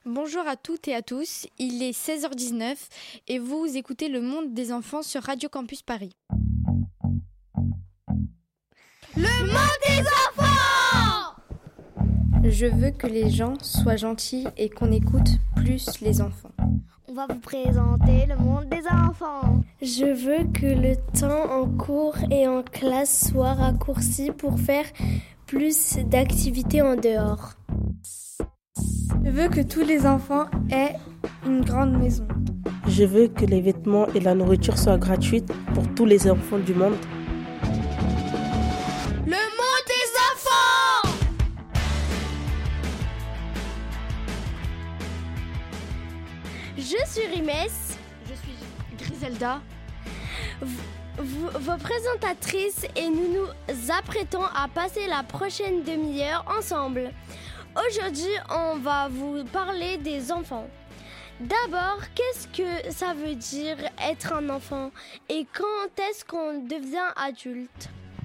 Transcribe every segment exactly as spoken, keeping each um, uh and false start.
Bonjour à toutes et à tous, il est seize heures dix-neuf et vous écoutez Le Monde des enfants sur Radio Campus Paris. Le Monde des enfants! Je veux que les gens soient gentils et qu'on écoute plus les enfants. On va vous présenter Le Monde des enfants. Je veux que le temps en cours et en classe soit raccourci pour faire plus d'activités en dehors. Je veux que tous les enfants aient une grande maison. Je veux que les vêtements et la nourriture soient gratuits pour tous les enfants du monde. Le Monde des enfants! Je suis Rimès. Je suis Griselda. V- vos présentatrices et nous nous apprêtons à passer la prochaine demi-heure ensemble. Aujourd'hui, on va vous parler des enfants. D'abord, qu'est-ce que ça veut dire être un enfant et quand est-ce qu'on devient adulte?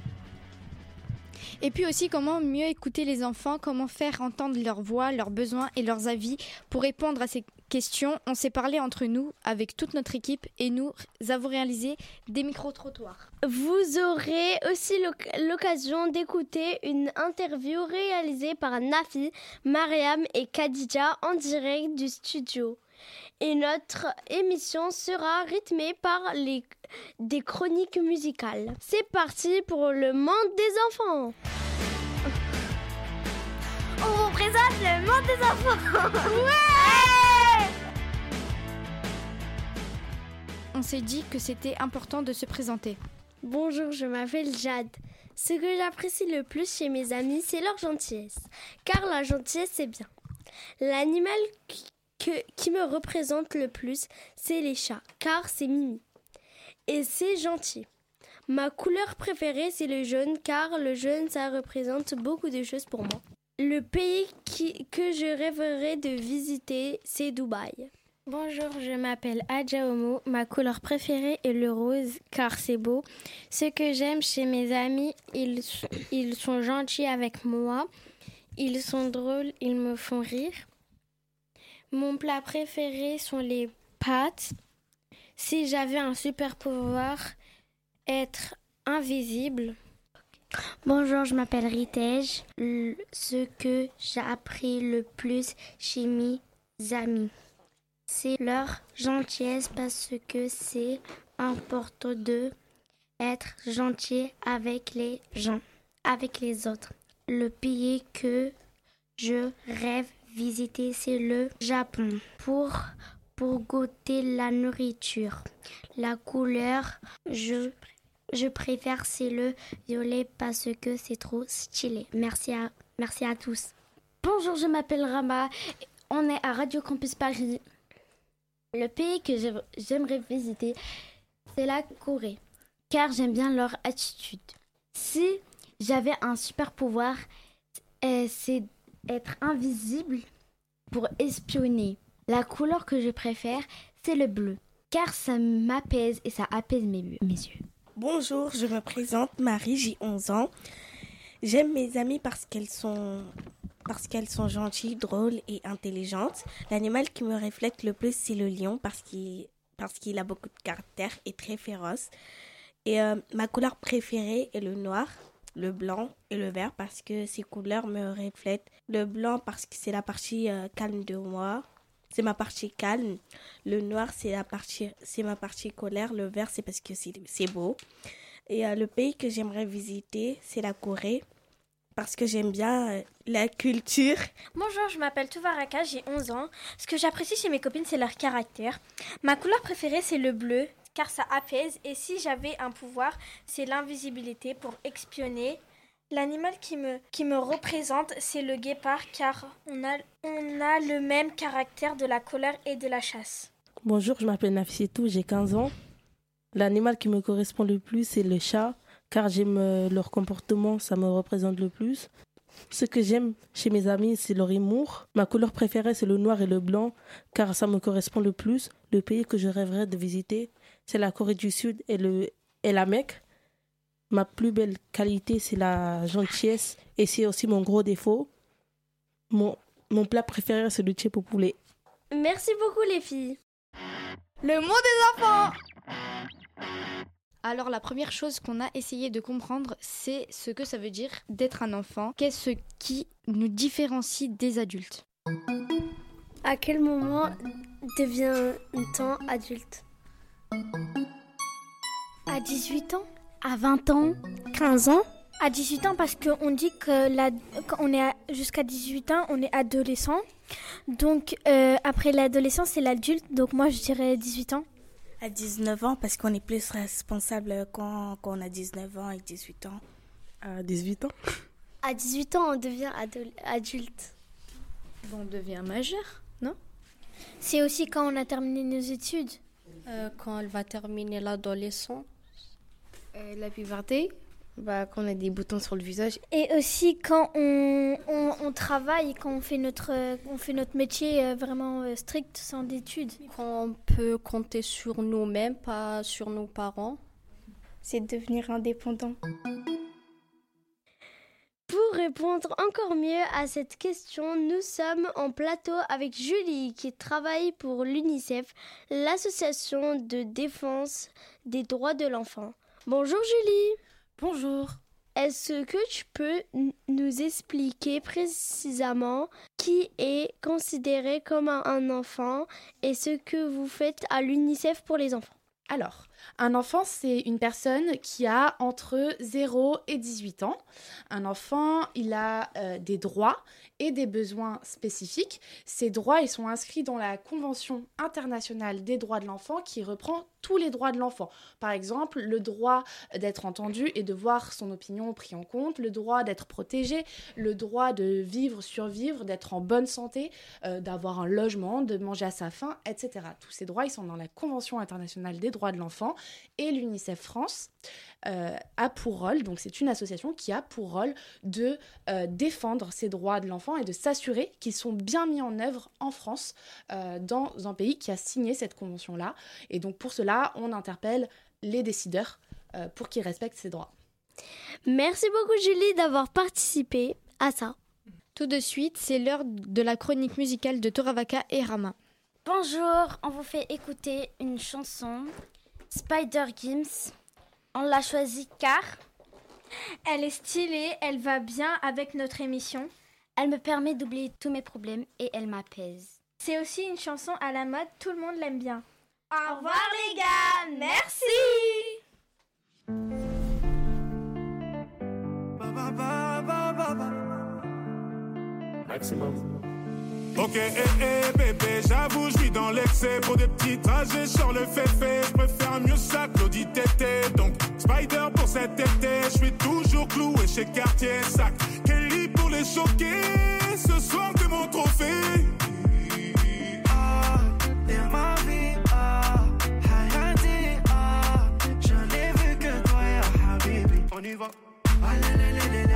Et puis aussi, comment mieux écouter les enfants, comment faire entendre leurs voix, leurs besoins et leurs avis. Pour répondre à ces questions, on s'est parlé entre nous avec toute notre équipe et nous avons réalisé des micro-trottoirs. Vous aurez aussi l'occasion d'écouter une interview réalisée par Nafi, Mariam et Khadija en direct du studio. Et notre émission sera rythmée par les, des chroniques musicales. C'est parti pour le monde des enfants. On vous présente Le Monde des enfants. Ouais! On s'est dit que c'était important de se présenter. Bonjour, je m'appelle Jade. Ce que j'apprécie le plus chez mes amis, c'est leur gentillesse. Car la gentillesse, c'est bien. L'animal qui Que, qui me représente le plus, c'est les chats, car c'est Mimi. Et c'est gentil. Ma couleur préférée, c'est le jaune, car le jaune, ça représente beaucoup de choses pour moi. Le pays qui, que je rêverais de visiter, c'est Dubaï. Bonjour, je m'appelle Adja Omo. Ma couleur préférée est le rose, car c'est beau. Ce que j'aime chez mes amis, ils, ils sont gentils avec moi. Ils sont drôles, ils me font rire. Mon plat préféré sont les pâtes. Si j'avais un super pouvoir, être invisible. Bonjour, je m'appelle Ritej. Le, ce que j'ai appris le plus chez mes amis, c'est leur gentillesse parce que c'est important de être gentil avec les gens, avec les autres. Le pays que je rêve visiter, c'est le Japon pour, pour goûter la nourriture. La couleur, je, je préfère, c'est le violet parce que c'est trop stylé. Merci à, merci à tous. Bonjour, je m'appelle Rama. On est à Radio Campus Paris. Le pays que j'aimerais visiter, c'est la Corée, car j'aime bien leur attitude. Si j'avais un super pouvoir, euh, c'est être invisible pour espionner. La couleur que je préfère, c'est le bleu, car ça m'apaise et ça apaise mes, mes yeux. Bonjour, je me présente Marie, j'ai onze ans. J'aime mes amies parce qu'elles sont, parce qu'elles sont gentilles, drôles et intelligentes. L'animal qui me reflète le plus, c'est le lion parce qu'il, parce qu'il a beaucoup de caractère et très féroce. Et euh, ma couleur préférée est le noir, le blanc et le vert parce que ces couleurs me reflètent. Le blanc parce que c'est la partie euh, calme de moi, c'est ma partie calme. Le noir c'est la partie, c'est ma partie colère. Le vert c'est parce que c'est, c'est beau. Et euh, le pays que j'aimerais visiter c'est la Corée parce que j'aime bien euh, la culture. Bonjour, je m'appelle Touvaraka, j'ai onze ans. Ce que j'apprécie chez mes copines c'est leur caractère. Ma couleur préférée c'est le bleu, car ça apaise, et si j'avais un pouvoir, c'est l'invisibilité pour espionner. L'animal qui me, qui me représente, c'est le guépard, car on a, on a le même caractère de la colère et de la chasse. Bonjour, je m'appelle Nafisietou, j'ai quinze ans. L'animal qui me correspond le plus, c'est le chat, car j'aime euh, leur comportement, ça me représente le plus. Ce que j'aime chez mes amis, c'est leur humour. Ma couleur préférée, c'est le noir et le blanc, car ça me correspond le plus. Le pays que je rêverais de visiter, c'est la Corée du Sud et, le, et la Mecque. Ma plus belle qualité, c'est la gentillesse et c'est aussi mon gros défaut. Mon, Mon plat préféré, c'est le tchèp au poulet. Merci beaucoup les filles. Le mot des enfants. Alors la première chose qu'on a essayé de comprendre, c'est ce que ça veut dire d'être un enfant. Qu'est-ce qui nous différencie des adultes? À quel moment devient-on adulte? À dix-huit ans? À vingt ans? quinze ans? À dix-huit ans parce qu'on dit que la, quand on est à, jusqu'à dix-huit ans, on est adolescent. Donc euh, après l'adolescence, c'est l'adulte. Donc moi, je dirais dix-huit ans. À dix-neuf ans, parce qu'on est plus responsable quand, quand on a dix-neuf ans et dix-huit ans. À dix-huit ans? À dix-huit ans, on devient adol- adulte. Bon, on devient majeur, non? C'est aussi quand on a terminé nos études. Euh, quand elle va terminer l'adolescence. Euh, la puberté. Bah, quand on a des boutons sur le visage. Et aussi quand on, on, on travaille, quand on fait notre, on fait notre métier vraiment strict, sans études. Quand on peut compter sur nous-mêmes, pas sur nos parents. C'est devenir indépendant. Pour répondre encore mieux à cette question, nous sommes en plateau avec Julie qui travaille pour l'UNICEF, l'association de défense des droits de l'enfant. Bonjour Julie. Bonjour. Est-ce que tu peux n- nous expliquer précisément qui est considéré comme un, un enfant et ce que vous faites à l'UNICEF pour les enfants? Alors, un enfant, c'est une personne qui a entre zéro et dix-huit ans. Un enfant, il a euh, des droits et des besoins spécifiques. Ces droits, ils sont inscrits dans la Convention internationale des droits de l'enfant qui reprend tous les droits de l'enfant. Par exemple, le droit d'être entendu et de voir son opinion pris en compte, le droit d'être protégé, le droit de vivre, survivre, d'être en bonne santé, euh, d'avoir un logement, de manger à sa faim, et cetera. Tous ces droits, ils sont dans la Convention internationale des droits de l'enfant et l'UNICEF France euh, a pour rôle, donc c'est une association qui a pour rôle de euh, défendre ces droits de l'enfant et de s'assurer qu'ils sont bien mis en œuvre en France, euh, dans un pays qui a signé cette convention-là. Et donc pour cela, on interpelle les décideurs euh, pour qu'ils respectent ces droits. Merci beaucoup Julie d'avoir participé à ça. Tout de suite, c'est l'heure de la chronique musicale de Toravaka et Rama. Bonjour, on vous fait écouter une chanson, Spider Games. On l'a choisie car elle est stylée, elle va bien avec notre émission. Elle me permet d'oublier tous mes problèmes et elle m'apaise. C'est aussi une chanson à la mode, tout le monde l'aime bien. Au revoir les gars, merci. Maximum. Ok, eh, eh, bébé, j'avoue, je vis dans l'excès. Pour des petits trajets sur le fait-fait, je préfère mieux ça que l'audit tété. Donc, Spider pour cet été, je suis toujours cloué chez Cartier. Sac, Kelly pour les choquer. Ce soir, t'es mon trophée. Ah, t'es ma vie, ah, Hayati, ah, je n'ai vu que toi, ya Habibi. On y va. Allez,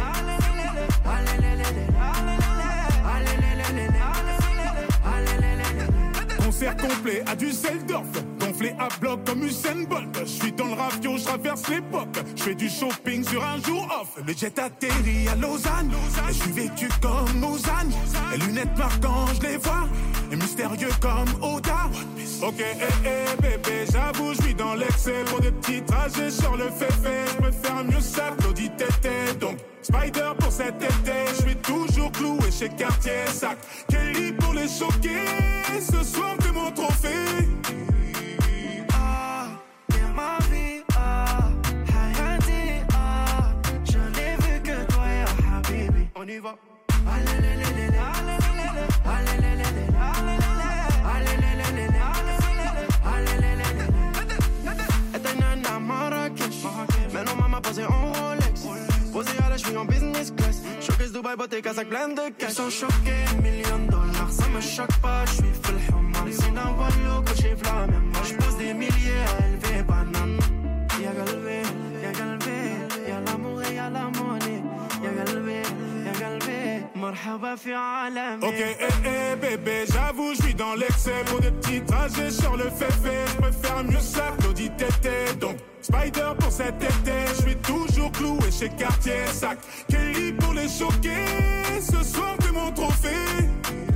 Concert complet à Düsseldorf, gonflé à bloc comme Usain Bolt. Je suis dans le ravio, je traverse l'époque. Je fais du shopping sur un jour off. Le jet atterrit à Lausanne, et je suis vêtu comme Lausanne. Les lunettes marquant, je les vois, et mystérieux comme Oda. Ok, eh, eh, bébé, j'avoue, je vis dans l'excès. Pour des petits trajets sur le fait-fait, je préfère mieux ça que l'audit tété. Donc, Spider pour cet été, je suis toujours cloué chez Cartier. Sac, Kelly pour les choquer. Ce soir, t'es mon trophée. Ah, t'es ma vie, ah, Hayati, ah, je n'ai vu que toi, ya Habibi. On y va. Maintenant maman posée en Rolex, posée à la cheville en business class. Showcase Dubaï, beauté, casaque plein de cash. Ils sont choqués, millions de dollars, ça me choque pas. Je suis full human, c'est d'un voyou que j'ai flamme. Moi je pose des milliers à élever banane. Y'a galvé, y'a galvé, y'a l'amour et y'a la monnaie. Y'a galvé, y'a galvé, marhaba fi alami. Ok, eh, eh, bébé, j'avoue, je suis dans l'excès. Pour des petits trajets sur le fait-fait, je préfère mieux ça que l'audit tété. Donc, Spider pour cet été, je suis toujours cloué chez Cartier. Sac, Kelly pour les choquer. Ce soir, t'es mon trophée.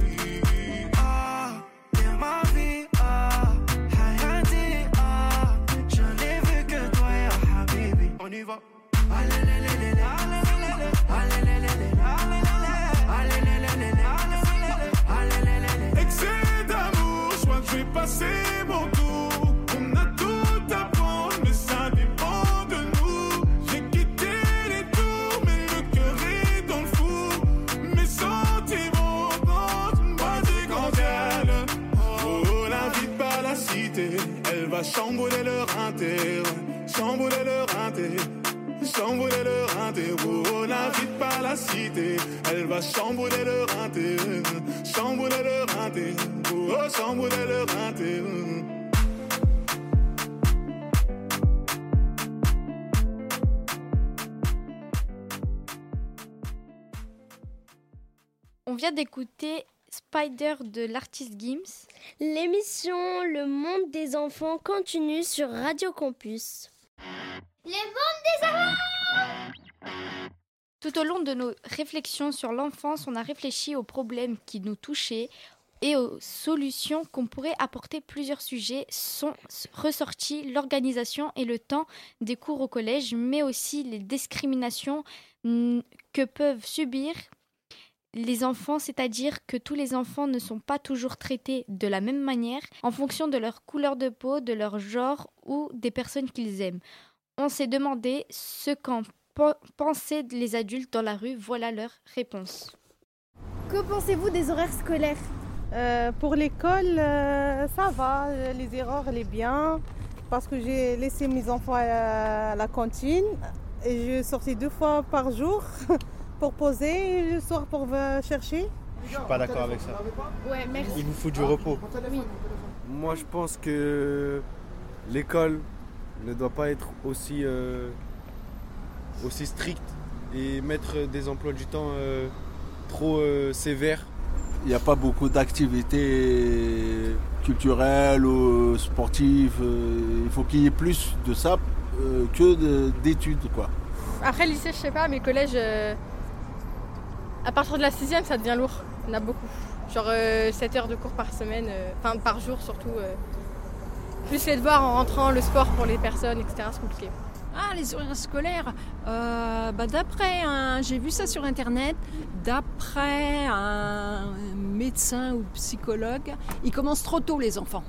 Elle va chambouler le rinté, chambouler le rinté, chambouler le rinté. Oh, n'invite pas la cité. Elle va chambouler le rinté, chambouler le rinté, oh, chambouler le rinté. On vient d'écouter Spider de l'artiste Gims. L'émission Le Monde des enfants continue sur Radio Campus. Le monde des enfants! Tout au long de nos réflexions sur l'enfance, on a réfléchi aux problèmes qui nous touchaient et aux solutions qu'on pourrait apporter. Plusieurs sujets sont ressortis, l'organisation et le temps des cours au collège, mais aussi les discriminations que peuvent subir les enfants, c'est-à-dire que tous les enfants ne sont pas toujours traités de la même manière en fonction de leur couleur de peau, de leur genre ou des personnes qu'ils aiment. On s'est demandé ce qu'en pe- pensaient les adultes dans la rue. Voilà leur réponse. Que pensez-vous des horaires scolaires ? euh, Pour l'école, euh, ça va. Les erreurs, elle est bien. Parce que j'ai laissé mes enfants à la cantine et je sortais deux fois par jour. Pour poser et le soir pour chercher. Je suis pas d'accord avec ça. Ouais, merci. Il vous faut du repos. Oui. Moi, je pense que l'école ne doit pas être aussi, euh, aussi stricte et mettre des emplois du temps euh, trop euh, sévères. Il n'y a pas beaucoup d'activités culturelles ou sportives. Il faut qu'il y ait plus de ça euh, que de, d'études, quoi. Après, le lycée, je sais pas, mais collège... Euh... À partir de la sixième, ça devient lourd. Il y en a beaucoup. Genre euh, sept heures de cours par semaine, euh, enfin par jour surtout. Euh. Plus les devoirs en rentrant, le sport pour les personnes, et cetera. C'est compliqué. Ah, les horaires scolaires, euh, bah, d'après, un, j'ai vu ça sur Internet, d'après un médecin ou psychologue, ils commencent trop tôt les enfants.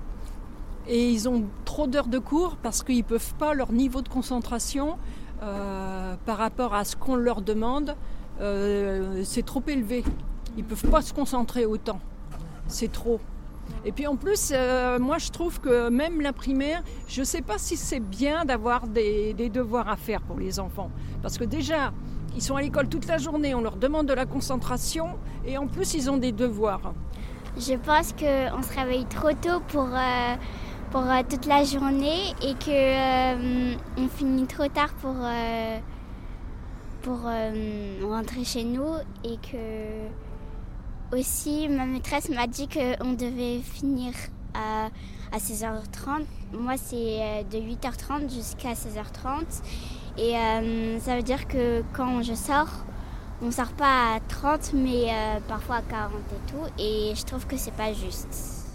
Et ils ont trop d'heures de cours parce qu'ils ne peuvent pas, leur niveau de concentration euh, par rapport à ce qu'on leur demande, Euh, c'est trop élevé. Ils ne peuvent pas se concentrer autant. C'est trop. Et puis en plus, euh, moi je trouve que même la primaire, je ne sais pas si c'est bien d'avoir des, des devoirs à faire pour les enfants. Parce que déjà, ils sont à l'école toute la journée, on leur demande de la concentration et en plus ils ont des devoirs. Je pense qu'on se réveille trop tôt pour, euh, pour euh, toute la journée et qu'on euh, finit trop tard pour... Euh, pour euh, rentrer chez nous et que aussi ma maîtresse m'a dit qu'on devait finir à, à seize heures trente. Moi c'est de huit heures trente jusqu'à seize heures trente et euh, ça veut dire que quand je sors, on sort pas à trente mais euh, parfois à quarante et tout et je trouve que c'est pas juste.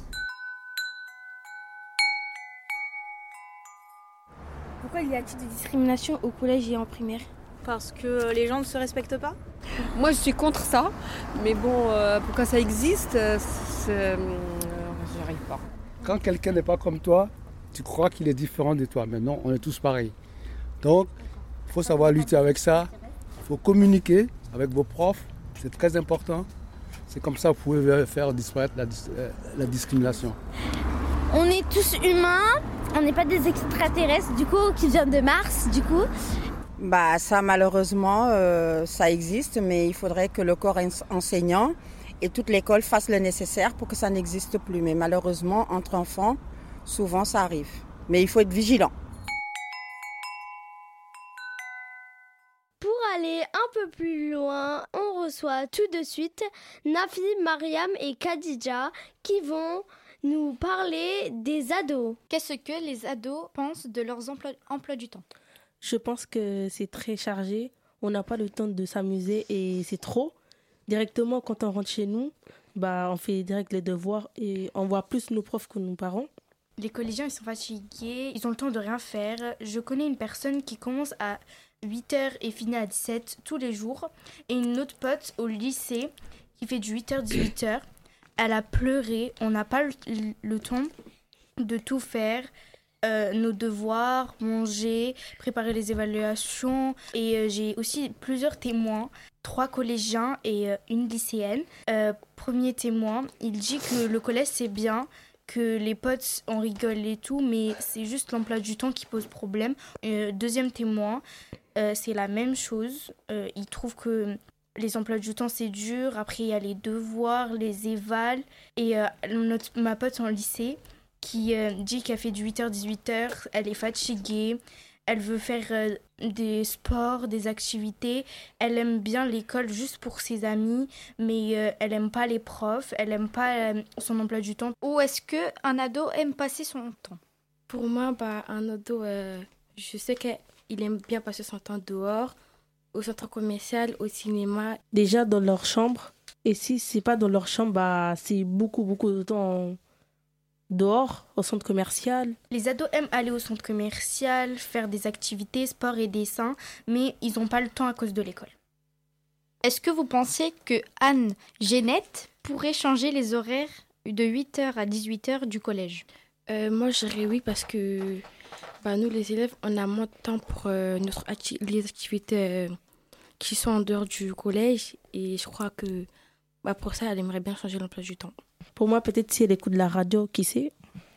Pourquoi y a-t-il des discriminations au collège et en primaire ? Parce que les gens ne se respectent pas ? Moi, je suis contre ça. Mais bon, euh, pourquoi ça existe, euh, euh, j'y arrive pas. Quand quelqu'un n'est pas comme toi, tu crois qu'il est différent de toi. Mais non, on est tous pareils. Donc, il faut savoir lutter avec ça. Il faut communiquer avec vos profs. C'est très important. C'est comme ça que vous pouvez faire disparaître la, la discrimination. On est tous humains. On n'est pas des extraterrestres, du coup, qui viennent de Mars, du coup. Bah, ça, malheureusement, euh, ça existe, mais il faudrait que le corps enseignant et toute l'école fassent le nécessaire pour que ça n'existe plus. Mais malheureusement, entre enfants, souvent, ça arrive. Mais il faut être vigilant. Pour aller un peu plus loin, on reçoit tout de suite Nafi, Mariam et Khadija qui vont nous parler des ados. Qu'est-ce que les ados pensent de leurs emplois, emplois du temps ? Je pense que c'est très chargé. On n'a pas le temps de s'amuser et c'est trop. Directement, quand on rentre chez nous, bah, on fait direct les devoirs et on voit plus nos profs que nos parents. Les collégiens, ils sont fatigués, ils ont le temps de rien faire. Je connais une personne qui commence à huit heures et finit à dix-sept tous les jours. Et une autre pote au lycée qui fait du huit heures dix-huit heures. Elle a pleuré. On n'a pas le, le temps de tout faire. Euh, nos devoirs, manger, préparer les évaluations. Et euh, j'ai aussi plusieurs témoins, trois collégiens et euh, une lycéenne. Euh, premier témoin, il dit que le collège c'est bien, que les potes en rigolent et tout, mais c'est juste l'emploi du temps qui pose problème. Euh, deuxième témoin, euh, c'est la même chose. Euh, il trouve que les emplois du temps, c'est dur. Après, il y a les devoirs, les évals. Et euh, notre, ma pote en lycée qui euh, dit qu'elle fait du huit heures dix-huit heures, elle est fatiguée. Elle veut faire euh, des sports, des activités. Elle aime bien l'école juste pour ses amis, mais euh, elle aime pas les profs, elle aime pas euh, son emploi du temps. Ou est-ce qu'un ado aime passer son temps? Pour moi, bah, un ado, euh, je sais qu'il aime bien passer son temps dehors, au centre commercial, au cinéma. Déjà dans leur chambre, et si c'est pas dans leur chambre, bah, c'est beaucoup, beaucoup de temps dehors, au centre commercial. Les ados aiment aller au centre commercial, faire des activités, sport et dessin, mais ils n'ont pas le temps à cause de l'école. Est-ce que vous pensez que Anne Génette pourrait changer les horaires de huit heures à dix-huit heures du collège? euh, Moi, je dirais oui parce que bah, nous, les élèves, on a moins de temps pour euh, notre acti- les activités euh, qui sont en dehors du collège. Et je crois que bah, pour ça, elle aimerait bien changer l'emploi du temps. Pour moi, peut-être si elle écoute la radio, qui sait?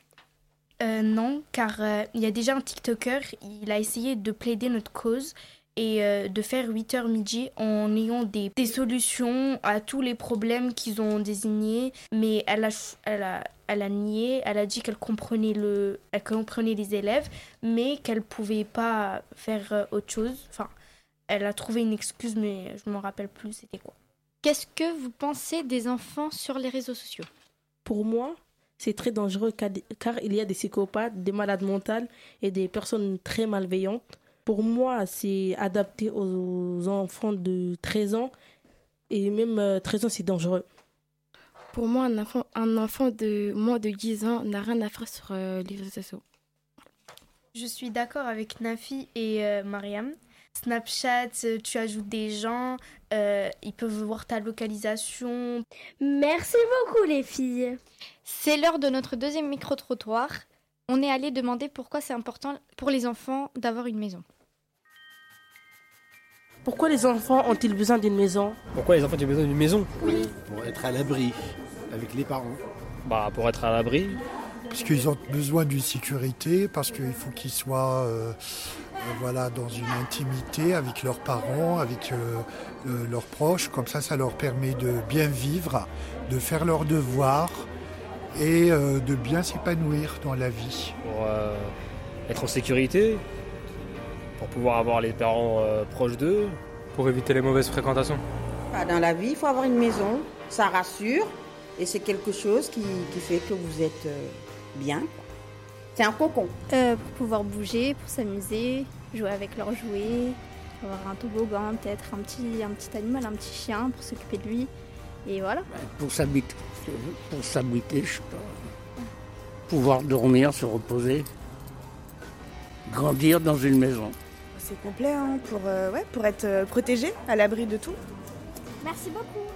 euh, Non, car il euh, y a déjà un TikToker, il a essayé de plaider notre cause et euh, de faire huit heures midi en ayant des, des solutions à tous les problèmes qu'ils ont désignés. Mais elle a, elle a, elle a nié, elle a dit qu'elle comprenait, le, elle comprenait les élèves, mais qu'elle ne pouvait pas faire euh, autre chose. Enfin, elle a trouvé une excuse, mais je ne me rappelle plus c'était quoi. Qu'est-ce que vous pensez des enfants sur les réseaux sociaux? Pour moi, c'est très dangereux car il y a des psychopathes, des malades mentales et des personnes très malveillantes. Pour moi, c'est adapté aux enfants de treize ans et même treize ans, c'est dangereux. Pour moi, un enfant, un enfant de moins de dix ans n'a rien à faire sur euh, les réseaux sociaux. Je suis d'accord avec Nafi et euh, Mariam. Snapchat, tu ajoutes des gens, euh, ils peuvent voir ta localisation. Merci beaucoup les filles. C'est l'heure de notre deuxième micro-trottoir. On est allé demander pourquoi c'est important pour les enfants d'avoir une maison. Pourquoi les enfants ont-ils besoin d'une maison? Pourquoi les enfants ont besoin d'une maison? Oui. Pour être à l'abri avec les parents. Bah pour être à l'abri. Parce qu'ils ont besoin d'une sécurité, parce qu'il faut qu'ils soient euh, euh, voilà, dans une intimité avec leurs parents, avec euh, euh, leurs proches. Comme ça, ça leur permet de bien vivre, de faire leurs devoirs et euh, de bien s'épanouir dans la vie. Pour euh, être en sécurité, pour pouvoir avoir les parents euh, proches d'eux. Pour éviter les mauvaises fréquentations. Dans la vie, il faut avoir une maison, ça rassure et c'est quelque chose qui, qui fait que vous êtes... Euh, bien. C'est un cocon. Euh, pour pouvoir bouger, pour s'amuser, jouer avec leurs jouets, avoir un toboggan, peut-être un petit, un petit animal, un petit chien pour s'occuper de lui. Et voilà. Pour s'habiter, pour s'habiter, je sais pas. Pouvoir dormir, se reposer. Grandir dans une maison. C'est complet hein, pour, euh, ouais, pour être euh, protégé, à l'abri de tout. Merci beaucoup.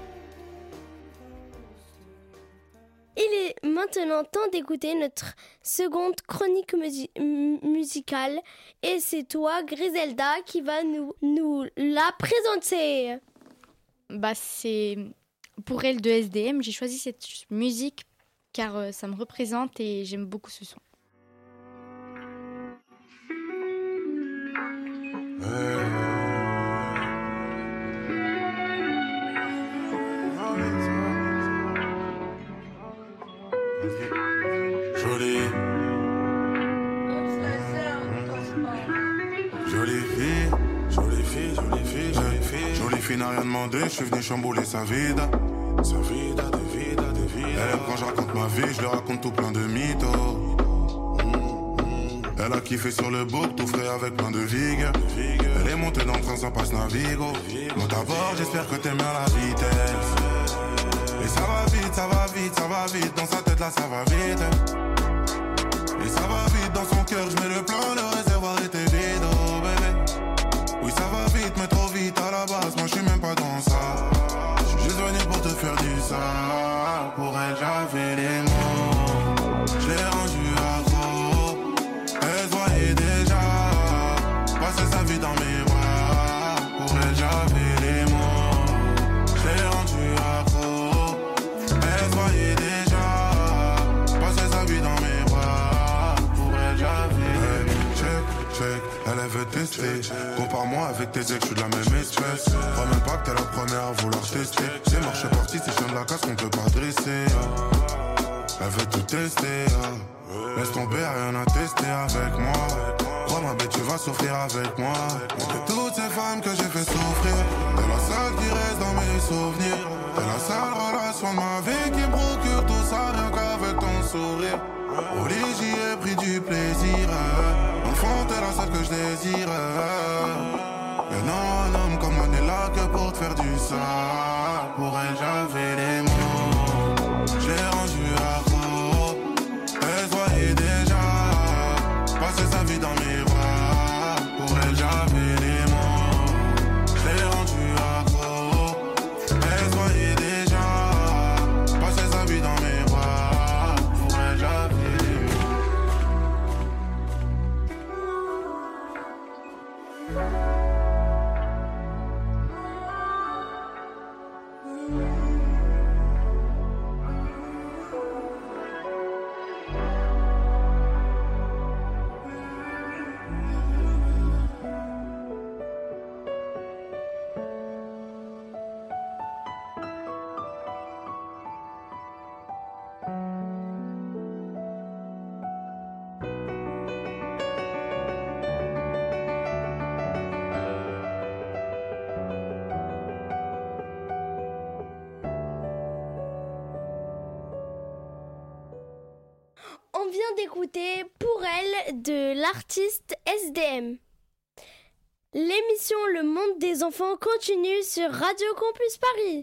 Il est maintenant temps d'écouter notre seconde chronique musi- m- musicale et c'est toi, Griselda, qui va nous, nous la présenter. Bah, c'est pour elle de S D M. J'ai choisi cette musique car euh, ça me représente et j'aime beaucoup ce son. Jolie. Jolie fille, jolie fille, jolie fille, jolie fille. Jolie fille n'a rien demandé, je suis venu chambouler sa vida. Sa vida, de vida, de vida. Elle, quand je raconte ma vie, je lui raconte tout plein de mythos. Elle a kiffé sur le book, tout frais avec plein de vigueur. Elle est montée dans le train, ça passe Navigo. Moi d'abord, j'espère que t'aimes bien la vitesse. Et ça va vite, ça va vite, ça va vite. Dans sa tête là, ça va vite. Et ça va vite dans son cœur, je mets le plan, le réservoir était vide, oh bébé. Oui, ça va vite, mais trop vite à la base. Moi, je suis même pas dans ça. Je suis juste venu pour te faire du ça. Pour elle, j'avais les mots. Je l'ai rendu accro. Elle se voyait déjà passer sa vie dans mes bras. Pour elle, j'avais les mots. Je l'ai rendu accro. Elle se voyait déjà passer sa vie elle veut tester. Compare-moi avec tes ex, je suis de la même espèce. Crois même pas que t'es la première à vouloir tester. C'est marché parti, c'est chien de la casse qu'on peut pas dresser. Elle veut tout tester. Laisse tomber, rien à tester avec moi. Crois ma bête, tu vas souffrir avec moi. Et toutes ces femmes que j'ai fait souffrir, t'es la seule qui reste dans mes souvenirs. T'es la seule relation de ma vie qui me procure tout ça rien qu'avec ton sourire. Au lit j'y ai pris du plaisir. Dans le fond t'es la seule que je désire. Et non, un homme comme moi n'est là que pour te faire du sale. Pour elle j'avais les mots, j'ai rendu accro. Elle se voyait déjà passer sa vie dans mes bras. Pour elle j'avais les mots, j'ai rendu accro. Elle se voyait déjà passer sa vie dans mes bras. Pour elle j'avais les mots. On vient d'écouter Pour elle de l'artiste S D M. L'émission Le Monde des enfants continue sur Radio Campus Paris.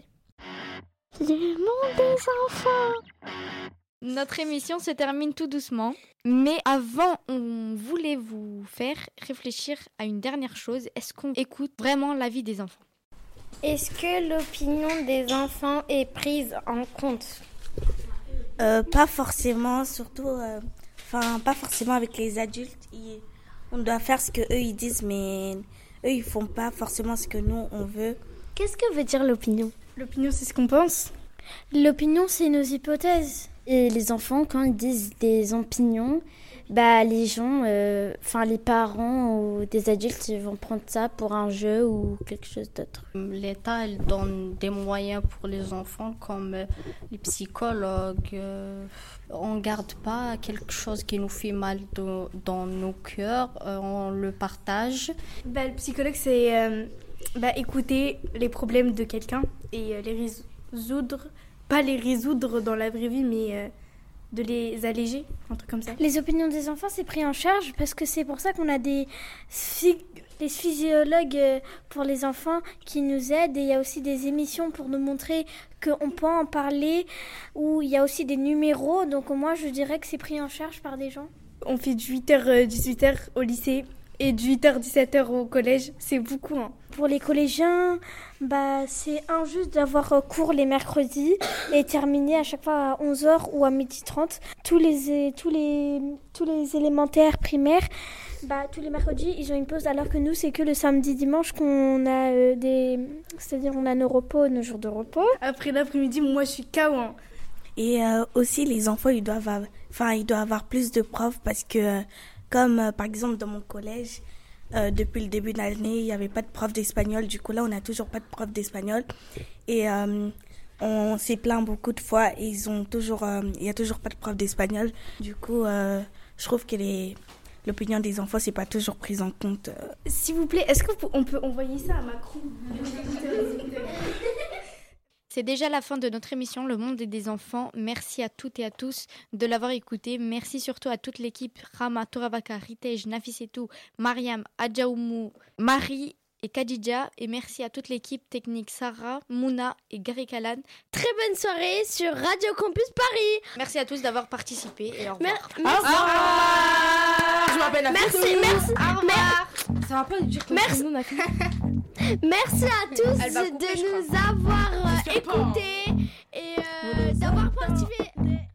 Le monde des enfants. Notre émission se termine tout doucement, mais avant, on voulait vous faire réfléchir à une dernière chose. Est-ce qu'on écoute vraiment l'avis des enfants ? Est-ce que l'opinion des enfants est prise en compte ? Euh, pas forcément, surtout, enfin, euh, pas forcément avec les adultes. Ils, on doit faire ce que eux ils disent, mais eux ils font pas forcément ce que nous on veut. Qu'est-ce que veut dire l'opinion ? L'opinion, c'est ce qu'on pense. L'opinion, c'est nos hypothèses. Et les enfants, quand ils disent des opinions, bah les gens, enfin euh, les parents ou des adultes, ils vont prendre ça pour un jeu ou quelque chose d'autre. L'État, il donne des moyens pour les enfants comme euh, les psychologues. Euh, on ne garde pas quelque chose qui nous fait mal de, dans nos cœurs, euh, on le partage. Bah, le psychologue, c'est euh, bah, écouter les problèmes de quelqu'un et euh, les résoudre, pas les résoudre dans la vraie vie, mais... Euh, de les alléger, un truc comme ça. Les opinions des enfants, c'est pris en charge parce que c'est pour ça qu'on a des, phy- des physiologues pour les enfants qui nous aident. Et il y a aussi des émissions pour nous montrer qu'on peut en parler, où il y a aussi des numéros. Donc moi, je dirais que c'est pris en charge par des gens. On fait du huit heures dix-huit heures au lycée et du huit heures dix-sept heures au collège. C'est beaucoup, hein. Pour les collégiens, bah, c'est injuste d'avoir cours les mercredis et terminer à chaque fois à onze heures ou à midi trente. Tous les, tous les, tous les élémentaires primaires, bah, tous les mercredis, ils ont une pause, alors que nous, c'est que le samedi, dimanche qu'on a euh, des... C'est-à-dire on a nos repos, nos jours de repos. Après l'après-midi, moi, je suis K O. Hein. Et euh, aussi, les enfants, ils doivent, avoir, enfin, ils doivent avoir plus de profs parce que, comme euh, par exemple dans mon collège, Euh, depuis le début de l'année, il n'y avait pas de prof d'espagnol. Du coup, là, on n'a toujours pas de prof d'espagnol. Et euh, on s'est plaint beaucoup de fois. Et ils ont toujours, euh, il n'y a toujours pas de prof d'espagnol. Du coup, euh, je trouve que les, l'opinion des enfants, c'est pas toujours prise en compte. Euh. S'il vous plaît, est-ce qu'on peut envoyer ça à Macron ? C'est déjà la fin de notre émission Le Monde des enfants. Merci à toutes et à tous de l'avoir écouté. Merci surtout à toute l'équipe Rama, Toravaka, Ritej, Nafisetou, Mariam, Adjaoumou, Marie et Khadija. Et merci à toute l'équipe technique Sarah, Mouna et Gary Kalan. Très bonne soirée sur Radio Campus Paris. Merci à tous d'avoir participé et au revoir. Mer- merci. Au revoir. Je m'appelle Merci, merci. merci. Au revoir. Ça va pas dire que merci. Nous, on a fait... Merci à tous couper, de nous avoir écoutés et euh, d'avoir participé.